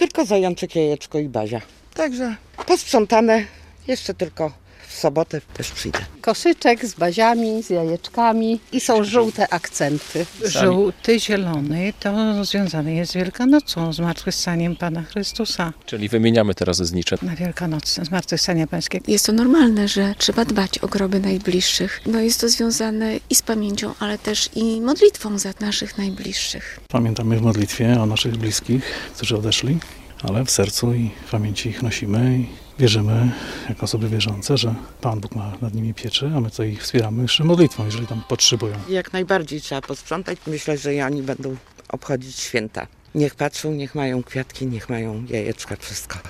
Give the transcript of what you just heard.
Tylko zajączek, jajeczko i Bazia. Także posprzątane, jeszcze tylko w sobotę też przyjdę. Koszyczek z baziami, z jajeczkami i są żółte akcenty. Żółty, zielony to związane jest z Wielkanocą, zmartwychwstaniem Pana Chrystusa. Czyli wymieniamy teraz znicze. Na Wielkanoc, zmartwychwstanie Pańskiego. Jest to normalne, że trzeba dbać o groby najbliższych. No jest to związane i z pamięcią, ale też i modlitwą za naszych najbliższych. Pamiętamy w modlitwie o naszych bliskich, którzy odeszli, ale w sercu i w pamięci ich nosimy i wierzymy, jako osoby wierzące, że Pan Bóg ma nad nimi pieczę, a my to ich wspieramy jeszcze modlitwą, jeżeli tam potrzebują. Jak najbardziej trzeba posprzątać. Myślę, że i oni będą obchodzić święta. Niech patrzą, niech mają kwiatki, niech mają jajeczka, wszystko.